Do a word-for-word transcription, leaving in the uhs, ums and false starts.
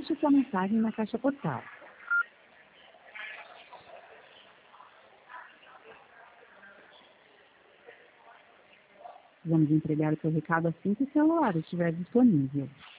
Deixe sua mensagem na caixa postal. Vamos entregar o seu recado assim que o celular estiver disponível.